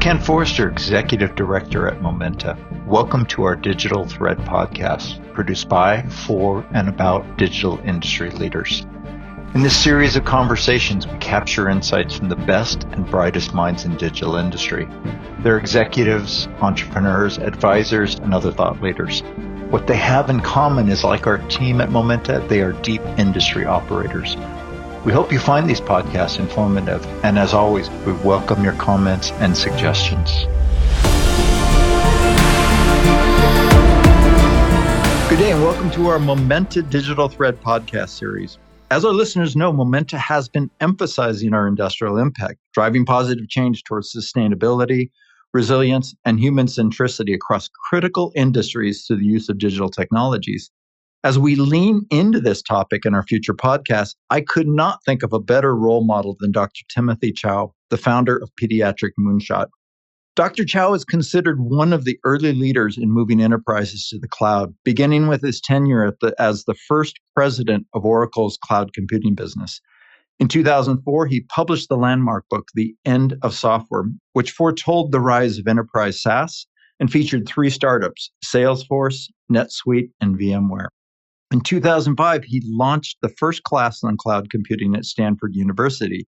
Ken Forrester, Executive Director at Momenta. Welcome to our Digital Thread podcast, produced by, for, and about digital industry leaders. In this series of conversations, we capture insights from the best and brightest minds in digital industry. They're executives, entrepreneurs, advisors, and other thought leaders. What they have in common is, like our team at Momenta, they are deep industry operators. We hope you find these podcasts informative, and as always, we welcome your comments and suggestions. Good day, and welcome to our Momenta Digital Thread podcast series. As our listeners know, Momenta has been emphasizing our industrial impact, driving positive change towards sustainability, resilience, and human centricity across critical industries through the use of digital technologies. As we lean into this topic in our future podcasts, I could not think of a better role model than Dr. Timothy Chow, the founder of Pediatric Moonshot. Dr. Chow is considered one of the early leaders in moving enterprises to the cloud, beginning with his tenure as the first president of Oracle's cloud computing business. In 2004, he published the landmark book, The End of Software, which foretold the rise of enterprise SaaS and featured three startups, Salesforce, NetSuite, and VMware. In 2005, he launched the first class on cloud computing at Stanford University,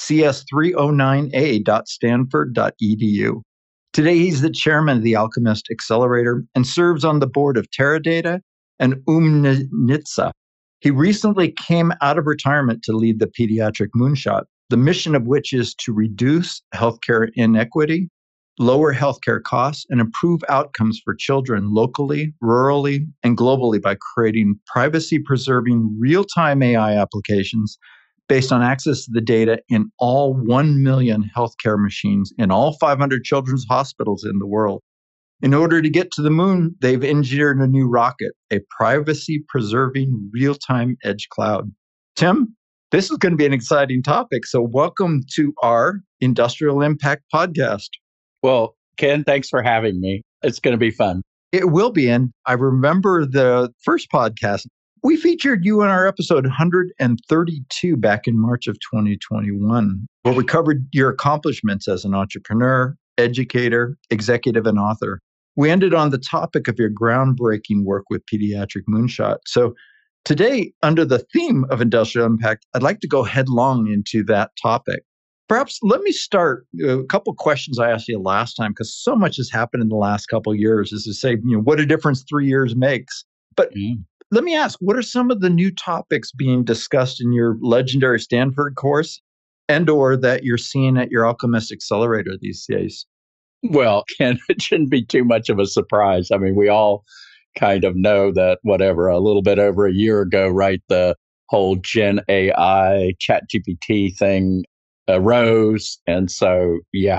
CS309A.stanford.edu. Today, he's the chairman of the Alchemist Accelerator and serves on the board of Teradata and Umnitsa. He recently came out of retirement to lead the Pediatric Moonshot, the mission of which is to reduce healthcare inequity, lower healthcare costs, and improve outcomes for children locally, rurally, and globally by creating privacy-preserving real-time AI applications based on access to the data in all 1 million healthcare machines in all 500 children's hospitals in the world. In order to get to the moon, they've engineered a new rocket, a privacy-preserving real-time edge cloud. Tim, this is going to be an exciting topic, so welcome to our Industrial Impact podcast. Well, Ken, thanks for having me. It's going to be fun. It will be. And I remember the first podcast, we featured you in our episode 132 back in March of 2021, where we covered your accomplishments as an entrepreneur, educator, executive, and author. We ended on the topic of your groundbreaking work with Pediatric Moonshot. So today, under the theme of industrial impact, I'd like to go headlong into that topic. Perhaps let me start a couple questions I asked you last time, because so much has happened in the last couple of years, is to say, what a difference 3 years makes. But let me ask, what are some of the new topics being discussed in your legendary Stanford course and or that you're seeing at your Alchemist Accelerator these days? Well, Ken, it shouldn't be too much of a surprise. I mean, we all kind of know that a little bit over a year ago, right, the whole Gen AI, ChatGPT thing arose. And so,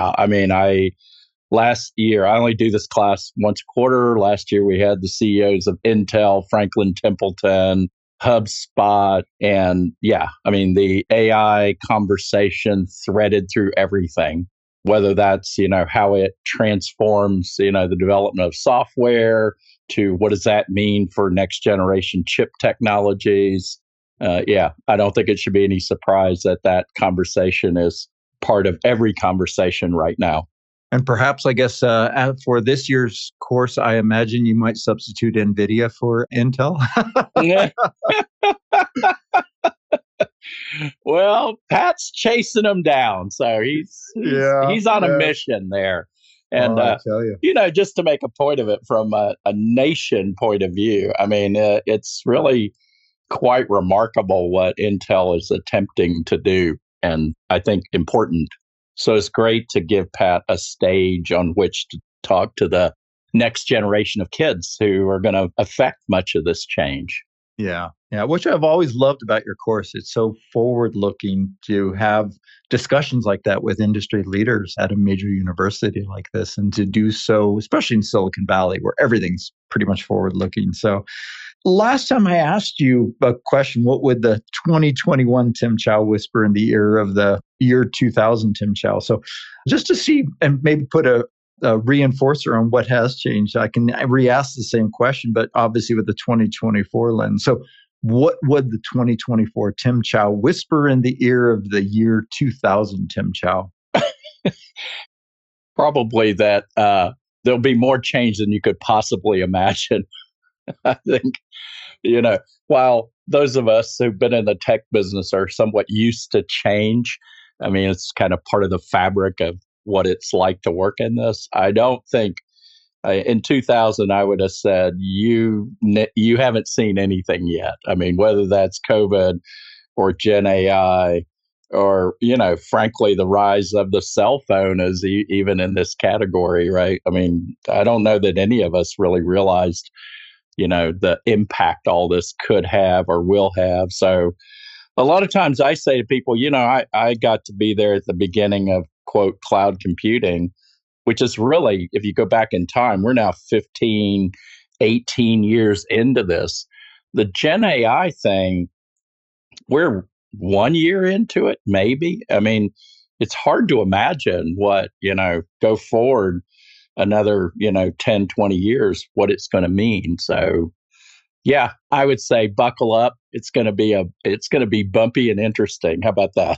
last year, I only do this class once a quarter. Last year, we had the CEOs of Intel, Franklin Templeton, HubSpot, and the AI conversation threaded through everything, whether that's, how it transforms, the development of software to what does that mean for next generation chip technologies. I don't think it should be any surprise that conversation is part of every conversation right now. And perhaps, I guess, for this year's course, I imagine you might substitute NVIDIA for Intel. Well, Pat's chasing him down. So he's on a mission there. And, I tell you. Just to make a point of it from a nation point of view, I mean, it's really quite remarkable what Intel is attempting to do, and I think important. So it's great to give Pat a stage on which to talk to the next generation of kids who are going to affect much of this change. Yeah, which I've always loved about your course. It's so forward-looking to have discussions like that with industry leaders at a major university like this, and to do so, especially in Silicon Valley, where everything's pretty much forward-looking. So last time I asked you a question, what would the 2021 Tim Chow whisper in the ear of the year 2000 Tim Chow? So just to see and maybe put a reinforcer on what has changed, I can re-ask the same question, but obviously with the 2024 lens. So what would the 2024 Tim Chow whisper in the ear of the year 2000 Tim Chow? probably that there'll be more change than you could possibly imagine. I think, you know, while those of us who've been in the tech business are somewhat used to change, I mean, it's kind of part of the fabric of what it's like to work in this. I don't think in 2000 I would have said you haven't seen anything yet. I mean, whether that's COVID or Gen AI or, frankly, the rise of the cell phone is even in this category, right? I mean, I don't know that any of us really realized, the impact all this could have or will have. So a lot of times I say to people, I got to be there at the beginning of, quote, cloud computing, which is really, if you go back in time, we're now 15, 18 years into this. The Gen AI thing, we're 1 year into it, maybe. I mean, it's hard to imagine what, go forward another, 10, 20 years, what it's going to mean. So, yeah, I would say buckle up. It's going to be bumpy and interesting. How about that?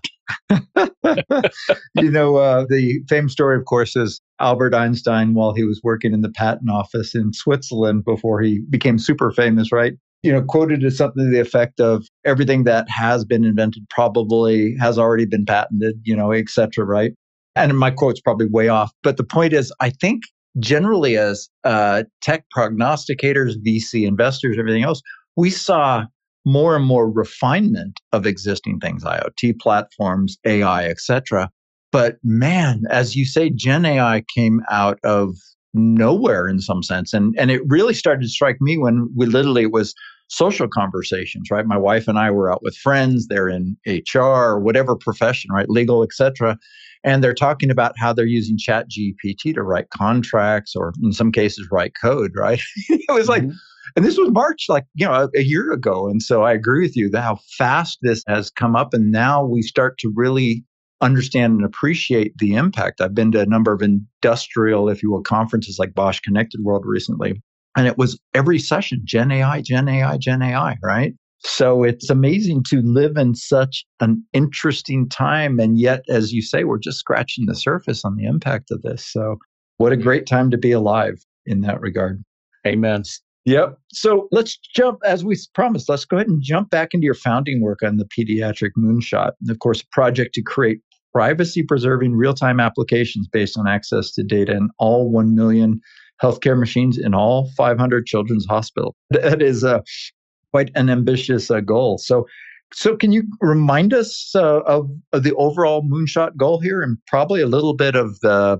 The famous story, of course, is Albert Einstein, while he was working in the patent office in Switzerland before he became super famous, right? Quoted as something to the effect of everything that has been invented probably has already been patented, et cetera, right? And my quote's probably way off. But the point is, I think generally as tech prognosticators, VC investors, everything else, we saw more and more refinement of existing things, IoT platforms, AI, et cetera. But man, as you say, Gen AI came out of nowhere in some sense. And it really started to strike me when it was social conversations, right? My wife and I were out with friends, they're in HR or whatever profession, right? Legal, et cetera. And they're talking about how they're using Chat GPT to write contracts or in some cases write code, right? It was like, and this was March, a year ago. And so I agree with you that how fast this has come up. And now we start to really understand and appreciate the impact. I've been to a number of industrial, if you will, conferences like Bosch Connected World recently. And it was every session, Gen AI, Gen AI, Gen AI, right? So it's amazing to live in such an interesting time. And yet, as you say, we're just scratching the surface on the impact of this. So what a great time to be alive in that regard. Amen. Yep. So let's jump, as we promised, let's go ahead and jump back into your founding work on the Pediatric Moonshot. And of course, a project to create privacy-preserving real-time applications based on access to data in all 1 million healthcare machines in all 500 children's hospitals. That is quite an ambitious goal. So can you remind us of the overall Moonshot goal here, and probably a little bit of the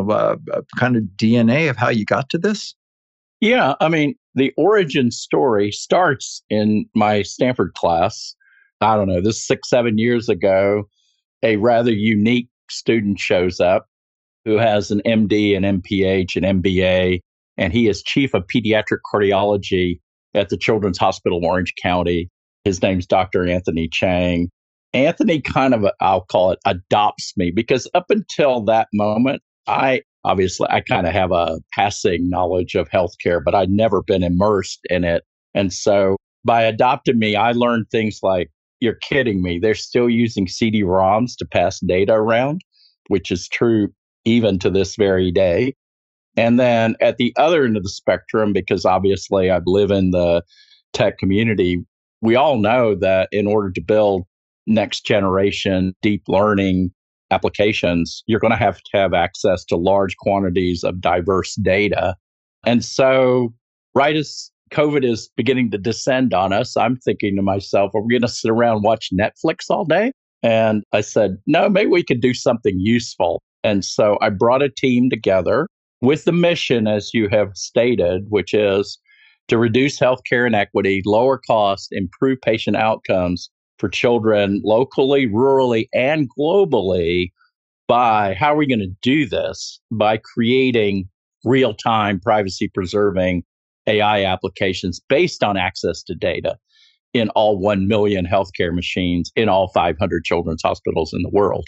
kind of DNA of how you got to this? Yeah, I mean, the origin story starts in my Stanford class. I don't know, this 6-7 years ago. A rather unique student shows up who has an MD, an MPH, an MBA, and he is chief of pediatric cardiology at the Children's Hospital of Orange County. His name's Dr. Anthony Chang. Anthony kind of, I'll call it, adopts me because up until that moment, I kind of have a passing knowledge of healthcare, but I'd never been immersed in it. And so by adopting me, I learned things like, you're kidding me, they're still using CD-ROMs to pass data around, which is true even to this very day. And then at the other end of the spectrum, because obviously I live in the tech community, we all know that in order to build next generation deep learning applications, you're going to have access to large quantities of diverse data. And so right as COVID is beginning to descend on us, I'm thinking to myself, are we going to sit around and watch Netflix all day? And I said, no, maybe we could do something useful. And so I brought a team together with the mission, as you have stated, which is to reduce healthcare inequity, lower cost, improve patient outcomes for children locally, rurally, and globally. By how are we going to do this? By creating real-time, privacy-preserving AI applications based on access to data in all 1 million healthcare machines in all 500 children's hospitals in the world.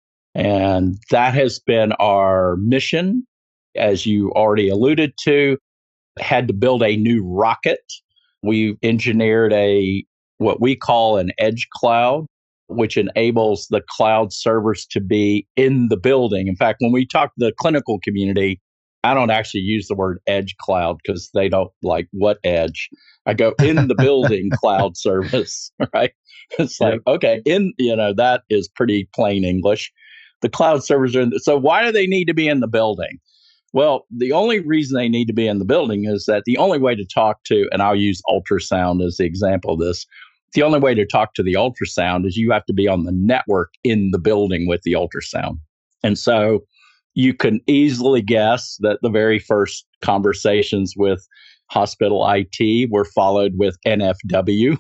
And that has been our mission. As you already alluded to, had to build a new rocket. We engineered what we call an edge cloud. which enables the cloud servers to be in the building. In fact, when we talk to the clinical community, I don't actually use the word edge cloud because they don't like what edge. I go in the building cloud service, right? It's like, okay, that is pretty plain English. The cloud servers are so why do they need to be in the building? Well, the only reason they need to be in the building is that the only way to talk to, and I'll use ultrasound as the example of this, the only way to talk to the ultrasound is you have to be on the network in the building with the ultrasound. And so you can easily guess that the very first conversations with hospital IT were followed with NFW.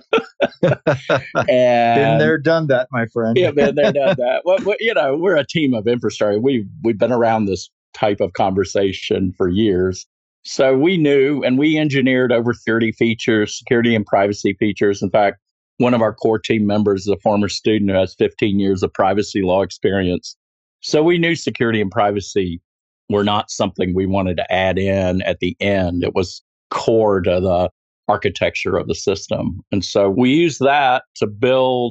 Been there, done that, my friend. Yeah, been there, done that. Well, we're a team of infrastructure. We've been around this type of conversation for years. So we knew, and we engineered over 30 features, security and privacy features. In fact, one of our core team members is a former student who has 15 years of privacy law experience. So we knew security and privacy were not something we wanted to add in at the end. It was core to the architecture of the system. And so we used that to build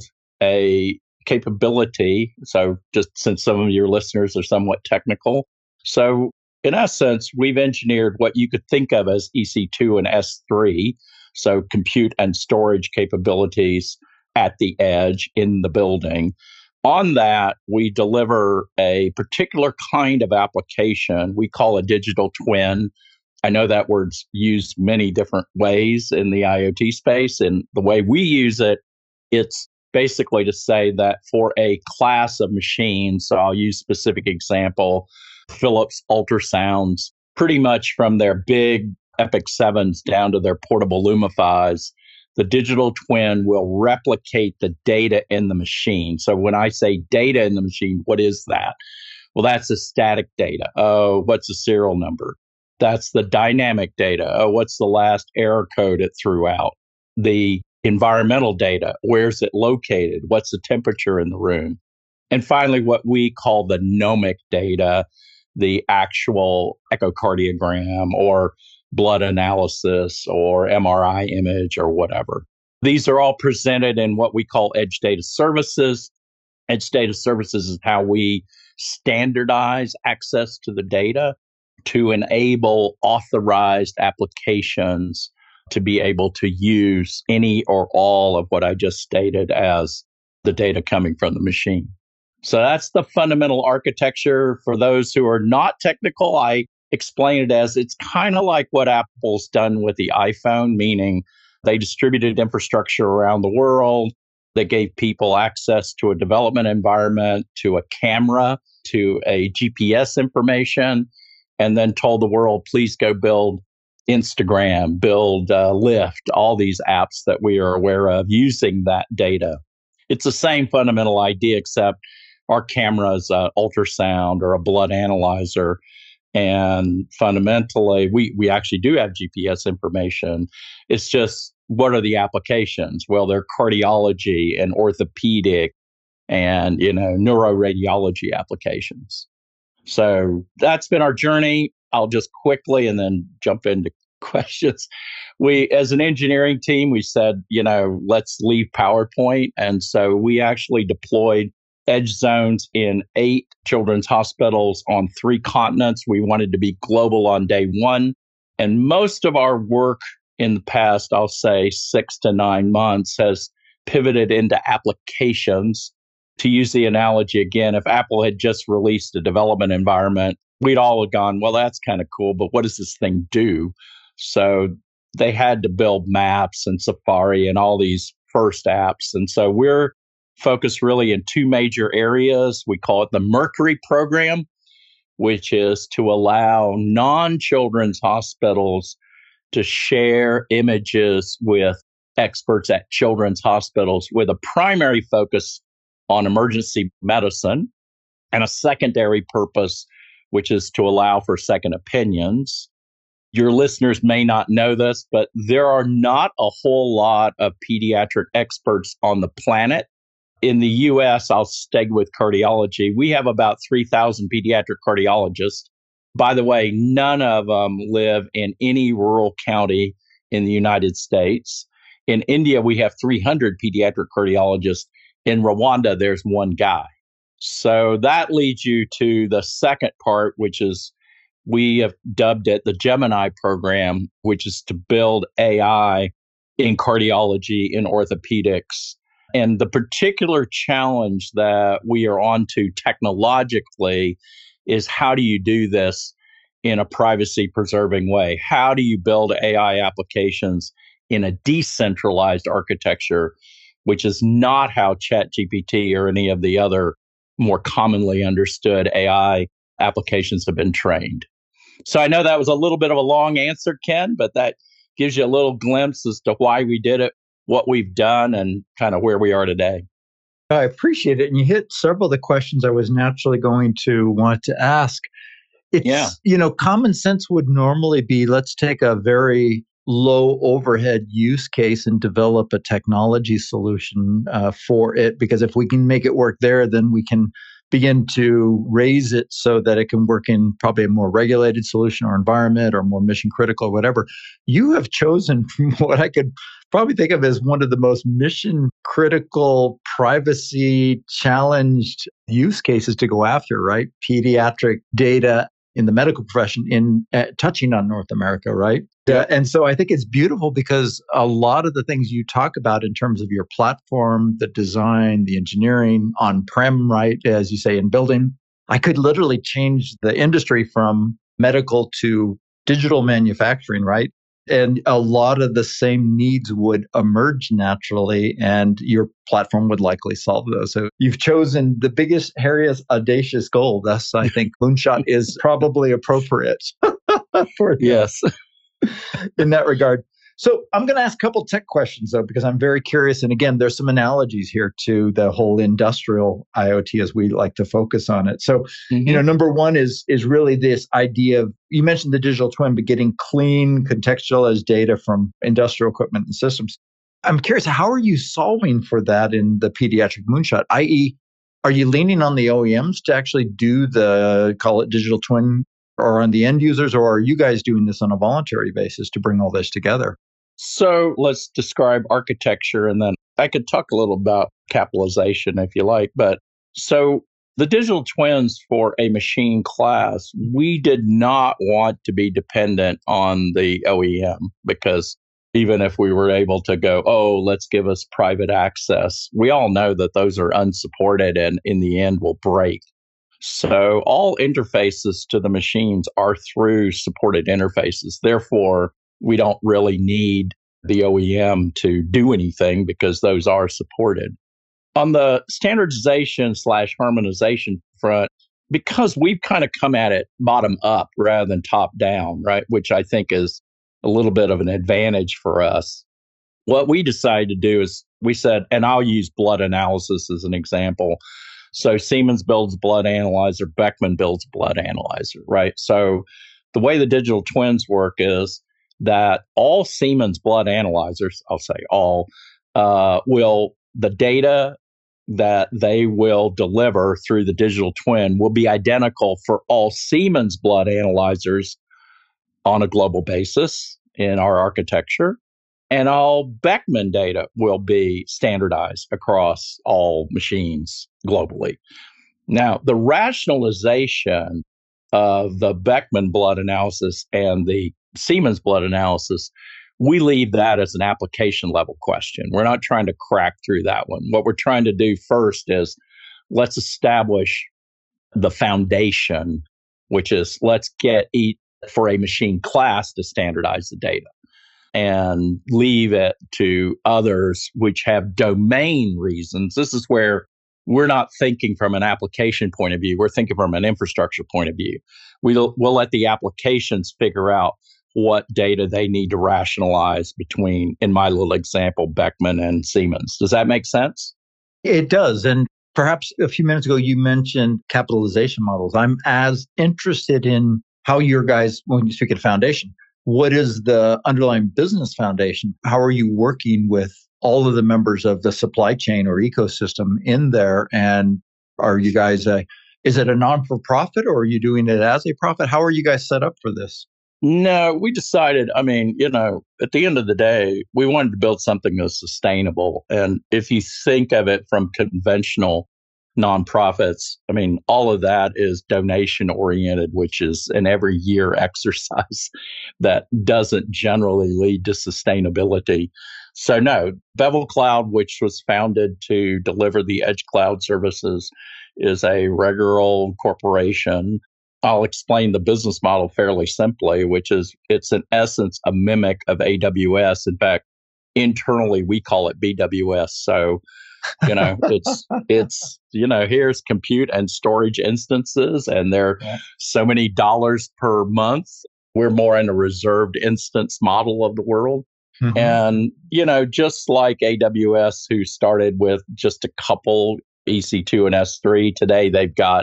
a capability. So just since some of your listeners are somewhat technical. So in essence, we've engineered what you could think of as EC2 and S3. So compute and storage capabilities at the edge in the building. On that, we deliver a particular kind of application we call a digital twin. I know that word's used many different ways in the IoT space. And the way we use it, it's basically to say that for a class of machines, so I'll use specific example, Philips ultrasounds, pretty much from their big Epic 7s down to their portable Lumifies, the digital twin will replicate the data in the machine. So when I say data in the machine, what is that? Well, that's the static data. Oh, what's the serial number? That's the dynamic data. Oh, what's the last error code it threw out? The environmental data. Where's it located? What's the temperature in the room? And finally, what we call the gnomic data, the actual echocardiogram or blood analysis or MRI image or whatever. These are all presented in what we call Edge Data Services. Edge Data Services is how we standardize access to the data to enable authorized applications to be able to use any or all of what I just stated as the data coming from the machine. So that's the fundamental architecture. For those who are not technical, I explain it as it's kind of like what Apple's done with the iPhone, meaning they distributed infrastructure around the world. They gave people access to a development environment, to a camera, to a GPS information, and then told the world, please go build Instagram, build Lyft, all these apps that we are aware of using that data. It's the same fundamental idea, except our camera is an ultrasound or a blood analyzer. And fundamentally, we actually do have GPS information. It's just, what are the applications? Well, they're cardiology and orthopedic and, neuroradiology applications. So that's been our journey. I'll just quickly and then jump into questions. We, as an engineering team, we said, let's leave PowerPoint. And so we actually deployed edge zones in 8 children's hospitals on 3 continents. We wanted to be global on day one. And most of our work in the past, I'll say 6 to 9 months, has pivoted into applications. To use the analogy again, if Apple had just released a development environment, we'd all have gone, well, that's kind of cool, but what does this thing do? So they had to build Maps and Safari and all these first apps. And so we're focused really in 2 major areas. We call it the Mercury program, which is to allow non-children's hospitals to share images with experts at children's hospitals with a primary focus on emergency medicine and a secondary purpose, which is to allow for second opinions. Your listeners may not know this, but there are not a whole lot of pediatric experts on the planet. In the US, I'll stay with cardiology. We have about 3,000 pediatric cardiologists. By the way, none of them live in any rural county in the United States. In India, we have 300 pediatric cardiologists. In Rwanda, there's one guy. So that leads you to the second part, which is we have dubbed it the Gemini program, which is to build AI in cardiology, in orthopedics. And the particular challenge that we are onto technologically is how do you do this in a privacy preserving way? How do you build AI applications in a decentralized architecture, which is not how ChatGPT or any of the other more commonly understood AI applications have been trained? So I know that was a little bit of a long answer, Ken, but that gives you a little glimpse as to why we did it, what we've done, and kind of where we are today. I appreciate it. And you hit several of the questions I was naturally going to want to ask. Yeah. Common sense would normally be let's take a very low overhead use case and develop a technology solution for it. Because if we can make it work there, then we can begin to raise it so that it can work in probably a more regulated solution or environment or more mission critical, whatever. You have chosen from what I could probably think of as one of the most mission critical, privacy challenged use cases to go after, right? Pediatric data in the medical profession in touching on North America, right? Yep. And so I think it's beautiful because a lot of the things you talk about in terms of your platform, the design, the engineering on-prem, right, as you say, in building, I could literally change the industry from medical to digital manufacturing, right? And a lot of the same needs would emerge naturally, and your platform would likely solve those. So you've chosen the biggest, hairiest, audacious goal. Thus, I think Moonshot is probably appropriate for that. Yes. In that regard. So I'm going to ask a couple tech questions, though, because I'm very curious. And again, there's some analogies here to the whole industrial IoT as we like to focus on it. So, number one is really this idea of, you mentioned the digital twin, but getting clean, contextualized data from industrial equipment and systems. I'm curious, how are you solving for that in the pediatric Moonshot? I.e., are you leaning on the OEMs to actually do call it digital twin, or on the end users, or are you guys doing this on a voluntary basis to bring all this together? So let's describe architecture, and then I could talk a little about capitalization if you like. But so the digital twins for a machine class, we did not want to be dependent on the OEM, because even if we were able to go, oh, let's give us private access, we all know that those are unsupported and in the end will break. So all interfaces to the machines are through supported interfaces. Therefore, we don't really need the OEM to do anything because those are supported. On the standardization / harmonization front, because we've kind of come at it bottom up rather than top down, right? Which I think is a little bit of an advantage for us. What we decided to do is we said, and I'll use blood analysis as an example. So Siemens builds a blood analyzer, Beckman builds a blood analyzer, right? So the way the digital twins work is that all Siemens blood analyzers, I'll say all, the data that they will deliver through the digital twin will be identical for all Siemens blood analyzers on a global basis in our architecture. And all Beckman data will be standardized across all machines globally. Now, the rationalization of the Beckman blood analysis and the Siemens blood analysis, we leave that as an application level question. We're not trying to crack through that one. What we're trying to do first is let's establish the foundation, which is let's get for a machine class to standardize the data, and leave it to others which have domain reasons. This is where we're not thinking from an application point of view. We're thinking from an infrastructure point of view. We'll let the applications figure out what data they need to rationalize between, in my little example, Beckman and Siemens. Does that make sense? It does. And perhaps a few minutes ago, you mentioned capitalization models. I'm as interested in how your guys, when you speak of foundation, what is the underlying business foundation? How are you working with all of the members of the supply chain or ecosystem in there? And are you guys, is it a non-for-profit, or are you doing it as a profit? How are you guys set up for this? No, we decided, I mean, at the end of the day, we wanted to build something that's sustainable. And if you think of it from conventional nonprofits, I mean, all of that is donation oriented, which is an every year exercise that doesn't generally lead to sustainability. So, no, Bevel Cloud, which was founded to deliver the edge cloud services, is a regular old corporation. I'll explain the business model fairly simply, which is it's in essence a mimic of AWS. In fact, internally we call it BWS. So, here's compute and storage instances, and they're so many dollars per month. We're more in a reserved instance model of the world. Mm-hmm. And, just like AWS, who started with just a couple EC2 and S3, today they've got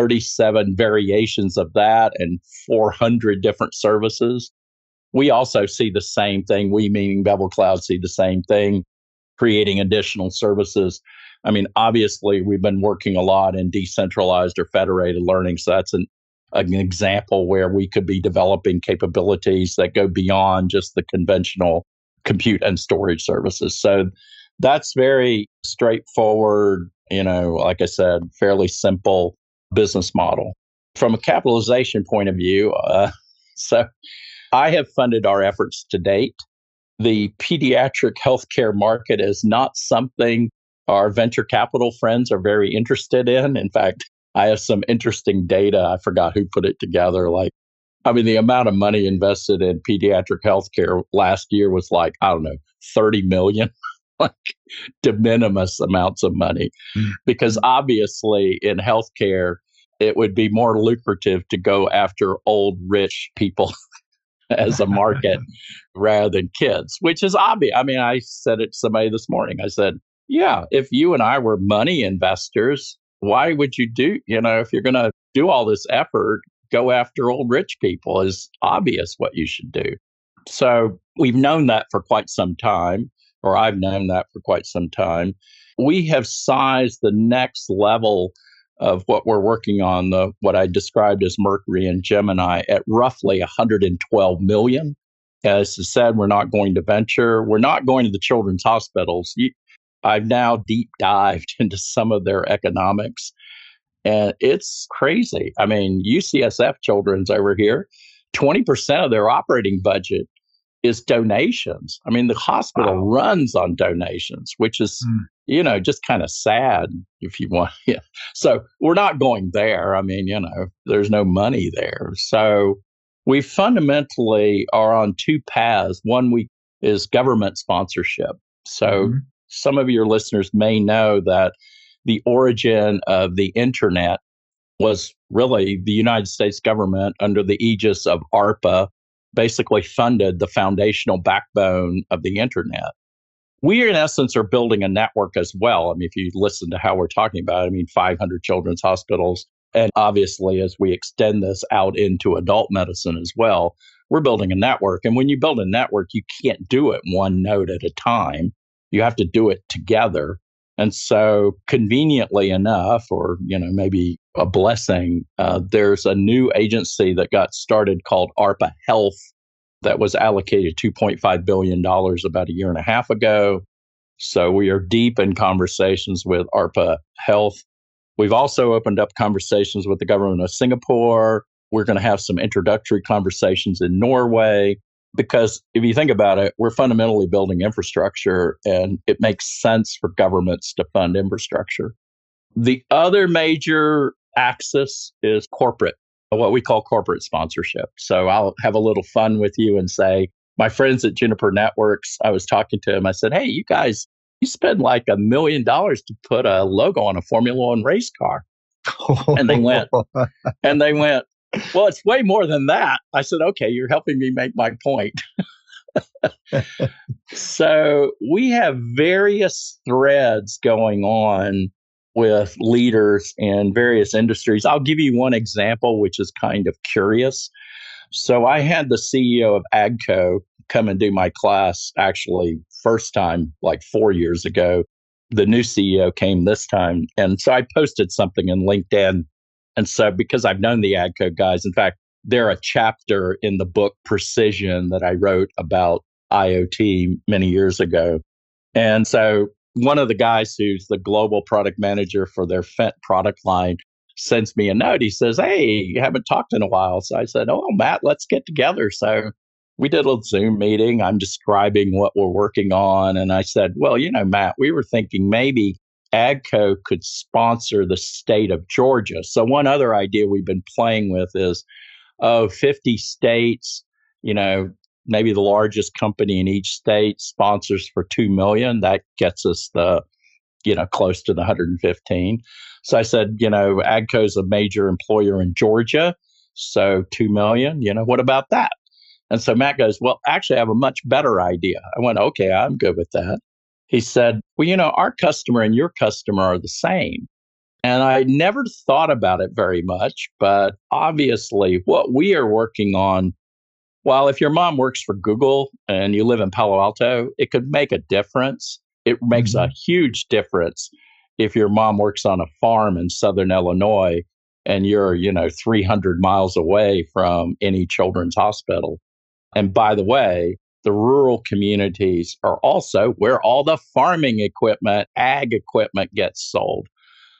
37 variations of that and 400 different services. We also see the same thing. We, meaning Bevel Cloud, see the same thing, creating additional services. I mean, obviously, we've been working a lot in decentralized or federated learning. So that's an example where we could be developing capabilities that go beyond just the conventional compute and storage services. So that's very straightforward, like I said, fairly simple business model. From a capitalization point of view, so I have funded our efforts to date. The pediatric healthcare market is not something our venture capital friends are very interested in. In fact, I have some interesting data. I forgot who put it together. The amount of money invested in pediatric healthcare last year was 30 million. De minimis amounts of money, because obviously in healthcare, it would be more lucrative to go after old, rich people as a market rather than kids, which is obvious. I mean, I said it to somebody this morning. I said, yeah, if you and I were money investors, why would you if you're going to do all this effort, go after old, rich people is obvious what you should do. So we've known that for quite some time. Or I've known that for quite some time. We have sized the next level of what we're working on, what I described as Mercury and Gemini, at roughly 112 million. As I said, we're not going to venture. We're not going to the children's hospitals. I've now deep dived into some of their economics, and it's crazy. I mean, UCSF Children's over here, 20% of their operating budget is donations. I mean, the hospital runs on donations, which is, just kind of sad if you want. Yeah. So we're not going there. I mean, there's no money there. So we fundamentally are on two paths. One is government sponsorship. So some of your listeners may know that the origin of the internet was really the United States government under the aegis of ARPA basically funded the foundational backbone of the internet. We, in essence, are building a network as well. I mean, if you listen to how we're talking about it, 500 children's hospitals. And obviously, as we extend this out into adult medicine as well, we're building a network. And when you build a network, you can't do it one node at a time. You have to do it together. And so conveniently enough, or, maybe a blessing, there's a new agency that got started called ARPA Health that was allocated $2.5 billion about a year and a half ago. So we are deep in conversations with ARPA Health. We've also opened up conversations with the government of Singapore. We're going to have some introductory conversations in Norway. Because if you think about it, we're fundamentally building infrastructure, and it makes sense for governments to fund infrastructure. The other major axis is corporate, what we call corporate sponsorship. So I'll have a little fun with you and say, my friends at Juniper Networks, I was talking to them. I said, hey, you guys, you spend like $1 million to put a logo on a Formula One race car. And they went, well, it's way more than that. I said, okay, you're helping me make my point. So we have various threads going on with leaders in various industries. I'll give you one example, which is kind of curious. So I had the CEO of AGCO come and do my class, actually, first time like 4 years ago. The new CEO came this time. And so I posted something in LinkedIn. And so because I've known the AGCO guys, in fact, they're a chapter in the book Precision that I wrote about IoT many years ago. And so one of the guys who's the global product manager for their Fent product line sends me a note. He says, "Hey, you haven't talked in a while." So I said, "Oh, Matt, let's get together." So we did a Zoom meeting. I'm describing what we're working on. And I said, "Well, Matt, we were thinking maybe AGCO could sponsor the state of Georgia." So one other idea we've been playing with is, 50 states, you know, maybe the largest company in each state sponsors for 2 million. That gets us close to the 115. So I said, AGCO is a major employer in Georgia. So 2 million, what about that? And so Matt goes, "Well, actually, I have a much better idea." I went, "Okay, I'm good with that." He said, "Well, our customer and your customer are the same." And I never thought about it very much, but obviously what we are working on, well, if your mom works for Google and you live in Palo Alto, it could make a difference. It makes a huge difference if your mom works on a farm in Southern Illinois and you're, 300 miles away from any children's hospital. And by the way, the rural communities are also where all the farming equipment, ag equipment gets sold.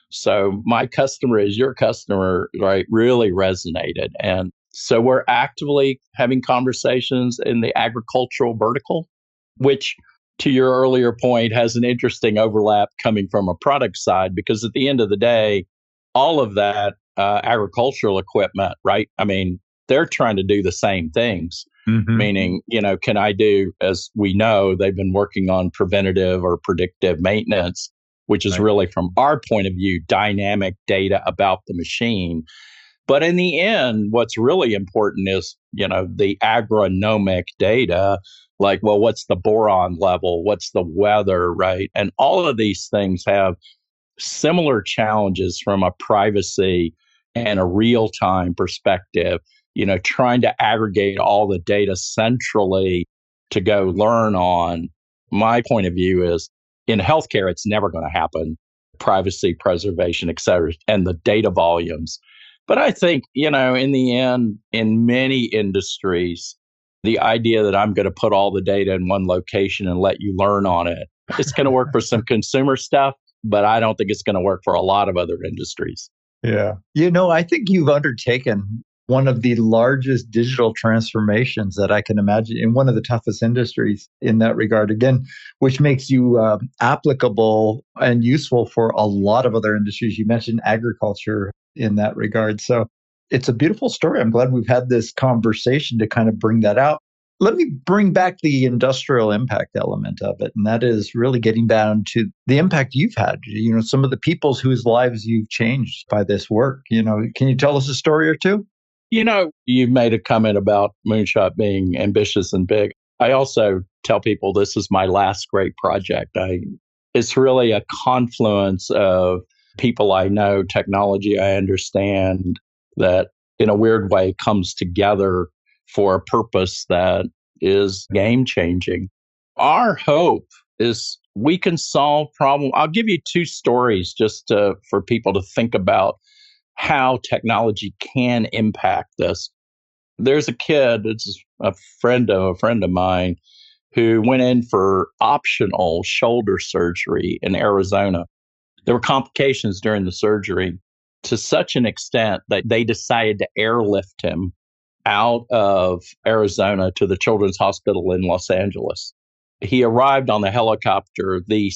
So my customer is your customer, right? Really resonated. And so we're actively having conversations in the agricultural vertical, which to your earlier point has an interesting overlap coming from a product side, because at the end of the day, all of that agricultural equipment, right? I mean, they're trying to do the same things. Meaning, can I do, as we know, they've been working on preventative or predictive maintenance, which is really, from our point of view, dynamic data about the machine. But in the end, what's really important is, the agronomic data, like, well, what's the boron level? What's the weather, right? And all of these things have similar challenges from a privacy and a real-time perspective, trying to aggregate all the data centrally to go learn on. My point of view is, in healthcare, it's never going to happen, privacy, preservation, et cetera, and the data volumes. But I think, in the end, in many industries, the idea that I'm going to put all the data in one location and let you learn on it, it's going to work for some consumer stuff, but I don't think it's going to work for a lot of other industries. Yeah. I think you've undertaken one of the largest digital transformations that I can imagine in one of the toughest industries in that regard, again, which makes you applicable and useful for a lot of other industries. You mentioned agriculture in that regard. So it's a beautiful story. I'm glad we've had this conversation to kind of bring that out. Let me bring back the industrial impact element of it. And that is really getting down to the impact you've had, some of the peoples whose lives you've changed by this work. Can you tell us a story or two? You made a comment about Moonshot being ambitious and big. I also tell people this is my last great project. It's really a confluence of people I know, technology I understand, that in a weird way comes together for a purpose that is game changing. Our hope is we can solve problems. I'll give you two stories just for people to think about how technology can impact this. There's a kid, it's a friend of mine, who went in for optional shoulder surgery in Arizona. There were complications during the surgery to such an extent that they decided to airlift him out of Arizona to the Children's Hospital in Los Angeles. He arrived on the helicopter. The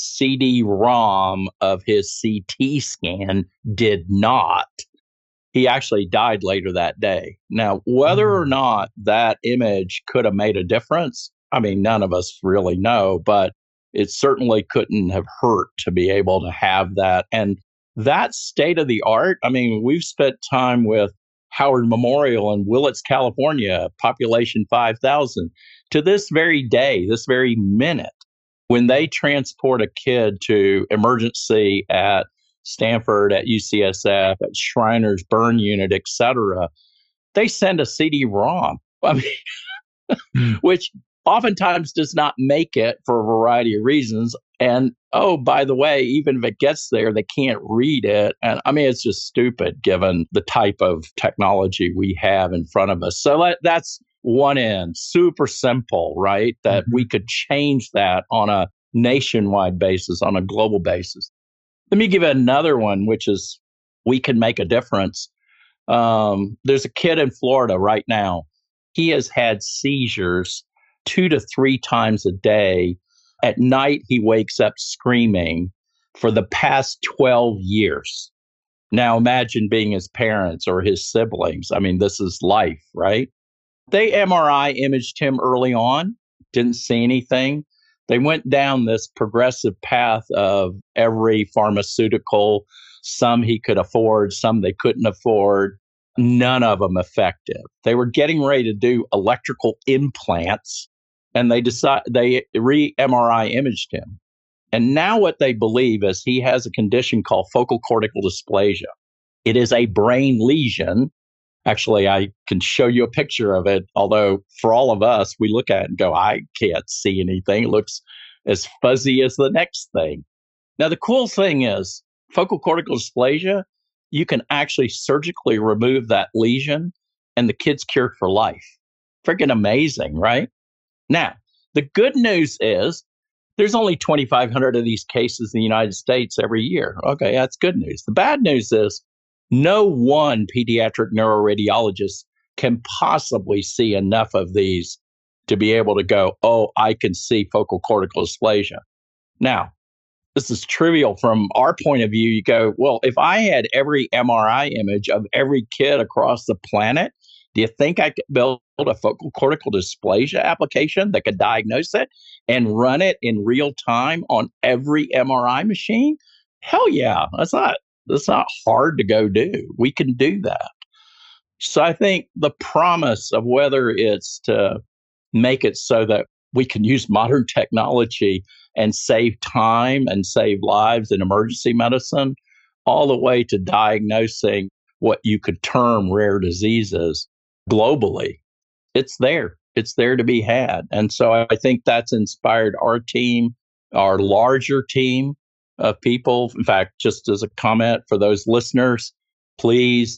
CD-ROM of his CT scan did not. He actually died later that day. Now, whether or not that image could have made a difference, I mean, none of us really know, but it certainly couldn't have hurt to be able to have that. And that state of the art, I mean, we've spent time with Howard Memorial in Willits, California, population 5,000. To this very day, this very minute, when they transport a kid to emergency at Stanford, at UCSF, at Shriners Burn Unit, et cetera, they send a CD-ROM, which oftentimes does not make it for a variety of reasons. And oh, by the way, even if it gets there, they can't read it. And I mean, it's just stupid given the type of technology we have in front of us. So that's one end, super simple, right? That we could change that on a nationwide basis, on a global basis. Let me give you another one, which is we can make a difference. There's a kid in Florida right now. He has had seizures 2 to 3 times a day. At night, he wakes up screaming for the past 12 years. Now, imagine being his parents or his siblings. I mean, this is life, right? They MRI imaged him early on, didn't see anything. They went down this progressive path of every pharmaceutical, some he could afford, some they couldn't afford, none of them effective. They were getting ready to do electrical implants, and they re-MRI imaged him. And now what they believe is he has a condition called focal cortical dysplasia. It is a brain lesion. Actually, I can show you a picture of it, although for all of us, we look at it and go, I can't see anything. It looks as fuzzy as the next thing. Now, the cool thing is focal cortical dysplasia, you can actually surgically remove that lesion and the kid's cured for life. Freaking amazing, right? Now, the good news is there's only 2,500 of these cases in the United States every year. Okay, that's good news. The bad news is no one pediatric neuroradiologist can possibly see enough of these to be able to go, oh, I can see focal cortical dysplasia. Now, this is trivial from our point of view. You go, well, if I had every MRI image of every kid across the planet, do you think I could build a focal cortical dysplasia application that could diagnose it and run it in real time on every MRI machine? Hell yeah. That's not hard to go do. We can do that. So I think the promise of whether it's to make it so that we can use modern technology and save time and save lives in emergency medicine, all the way to diagnosing what you could term rare diseases globally, it's there. It's there to be had. And so I think that's inspired our team, our larger team of people. In fact, just as a comment for those listeners, please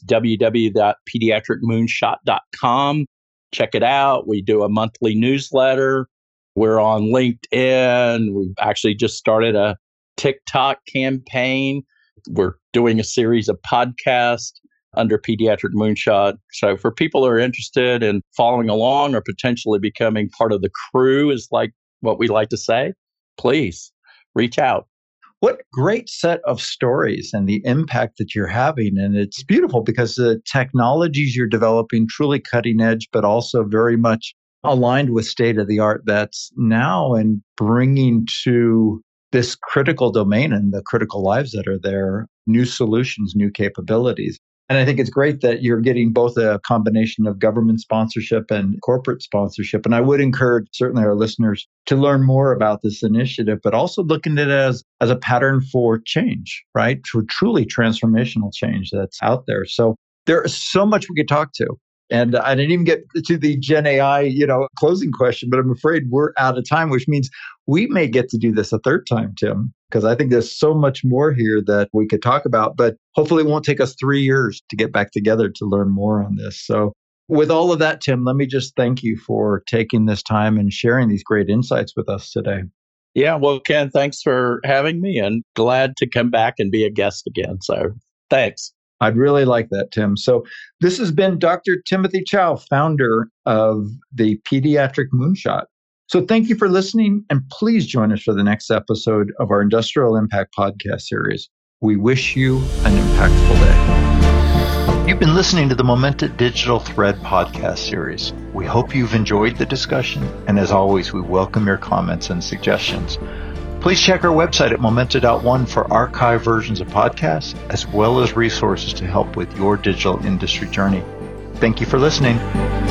www.pediatricmoonshot.com. Check it out. We do a monthly newsletter. We're on LinkedIn. We've actually just started a TikTok campaign. We're doing a series of podcasts under Pediatric Moonshot. So for people who are interested in following along or potentially becoming part of the crew, is like what we like to say, please reach out. What great set of stories and the impact that you're having. And it's beautiful because the technologies you're developing, truly cutting edge, but also very much aligned with state of the art that's now and bringing to this critical domain and the critical lives that are there, new solutions, new capabilities. And I think it's great that you're getting both a combination of government sponsorship and corporate sponsorship. And I would encourage certainly our listeners to learn more about this initiative, but also looking at it as a pattern for change, right? For truly transformational change that's out there. So there is so much we could talk to. And I didn't even get to the Gen AI, closing question, but I'm afraid we're out of time, which means we may get to do this a third time, Tim, because I think there's so much more here that we could talk about, but hopefully it won't take us 3 years to get back together to learn more on this. So with all of that, Tim, let me just thank you for taking this time and sharing these great insights with us today. Yeah, well, Ken, thanks for having me and glad to come back and be a guest again. So thanks. I'd really like that, Tim. So this has been Dr. Timothy Chow, founder of the Pediatric Moonshot. So thank you for listening, and please join us for the next episode of our Industrial Impact podcast series. We wish you an impactful day. You've been listening to the Momenta Digital Thread podcast series. We hope you've enjoyed the discussion, and as always, we welcome your comments and suggestions. Please check our website at momenta.one for archive versions of podcasts, as well as resources to help with your digital industry journey. Thank you for listening.